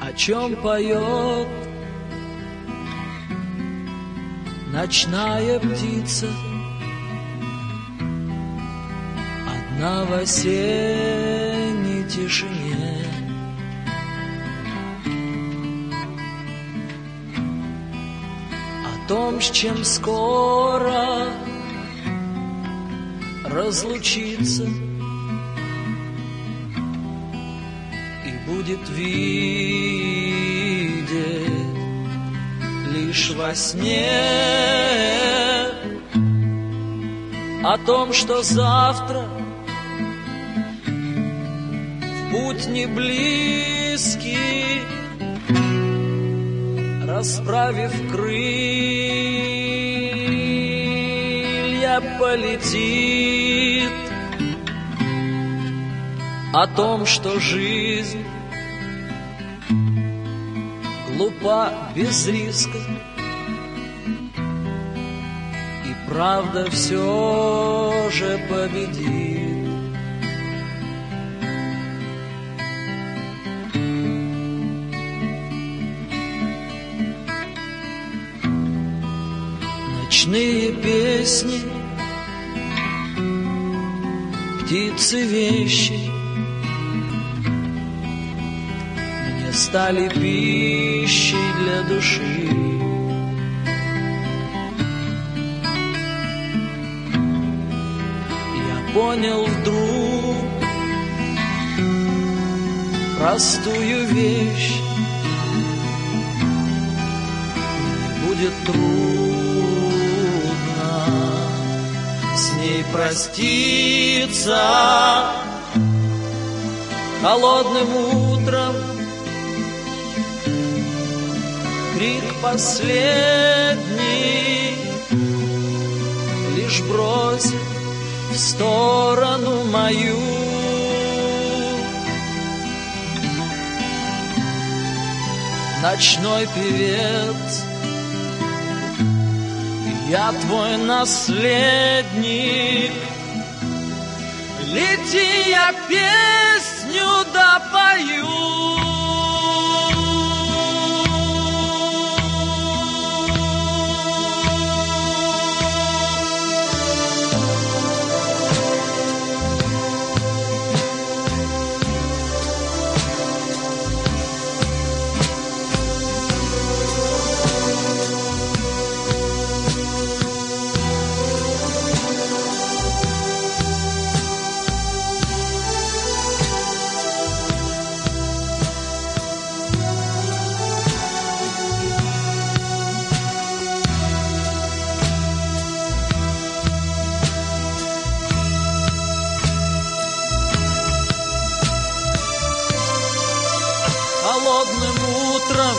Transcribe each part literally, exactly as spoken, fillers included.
о чем поет ночная птица, одна в осенней тишине. О том, с чем скоро разлучиться и будет видеть лишь во сне. О том, что завтра в путь не близкий, расправив крылья, полетит. О том, что жизнь глупа без риска, и правда все же победит. Ночные песни, птицы вещи мне стали пищей для души. Я понял вдруг простую вещь: мне будет трудно с ней проститься. Холодным утром крик последний лишь бросит в сторону мою. Ночной певец, я твой наследник. Лети, я песню допою. Холодным утром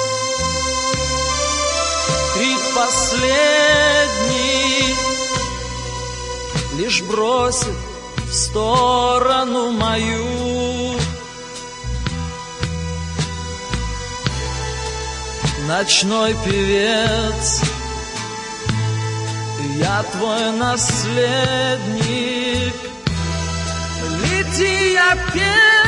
крик последний лишь бросит в сторону мою. Ночной певец, я твой наследник. Лети, я песню